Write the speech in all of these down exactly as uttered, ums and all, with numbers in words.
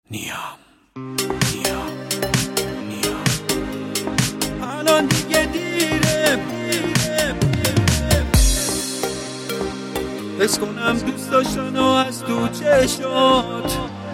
نیام نیام نیام الان دیگه دیره حس کنم دوست داشتن و از تو چشات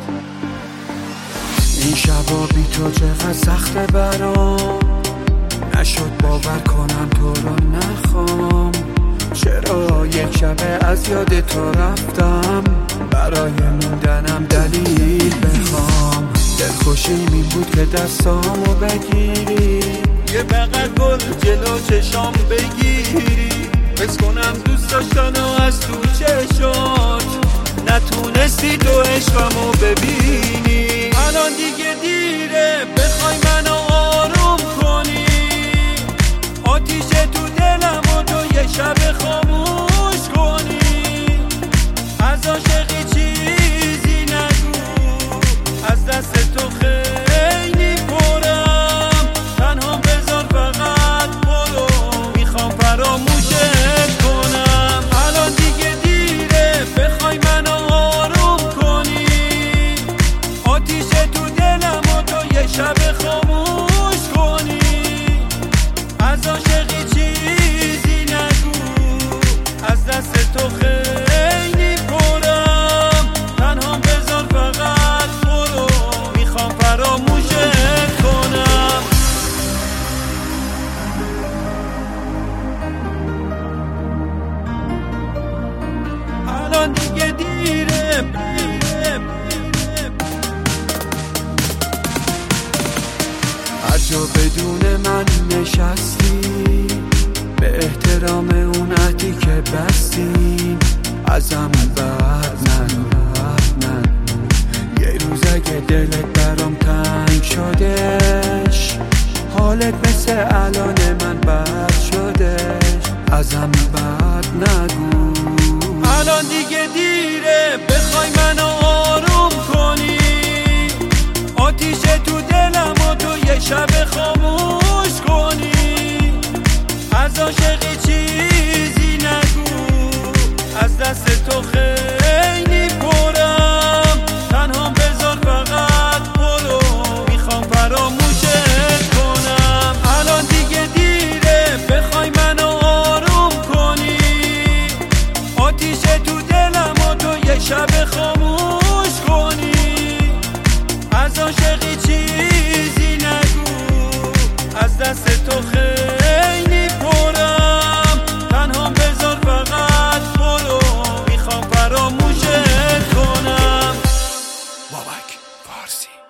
این شبا بی تو چقدر سخته برام نشد باور کنم تو رو نخوام چرا یک شبه از یاد تو رفتم برای موندنم دلیل بخوام دلخوشیم این بود که دستامو بگیری یه بغل گل جلو چشام بگیری حس کنم دوست داشتن و از تو چشات نتونستی تو عشقمو ببینی الان دیگه دیره بخوای منو آروم کنی آتیش تو دلم و تو یه شب خاموش کنی از عاشقی چیزی نگو از دست تو خیلی پرم تنها بذار فقط برو میخوام فراموشت کنم الان دیگه دیره بخوای منو آروم کنی آتیش تو دلم و تو یه شب خاموش کنی از عاشقی چیزی نگو از دست تو خیلی پرم تنها بذار فقط برو میخوام فراموشت کنم الان دیگه دیره هر جا بدون من نشستی به احترام اون عهدی که بستیم ازم بعد نگو نگو یه روز اگه دلت برام تنگ شدش حالت مثل الان من بد شدش ازم بعد نگو الان دیگه دیره بخوای منو آروم کنی آتیش تو دلم و تو یه شب خاموش کنی از عاشقی چیزی نگو از دست تو خیلی پرم تنها بذار فقط برو میخوام فراموشت کنم الان دیگه دیره بخوای منو آروم کنی آتیش تو دلم و تو یه شب خاموش کنی از عاشقی چیزی نگو از دست تو خیلی پرم تنها بذار فقط برو میخوام فراموشت کنم بابک فارسی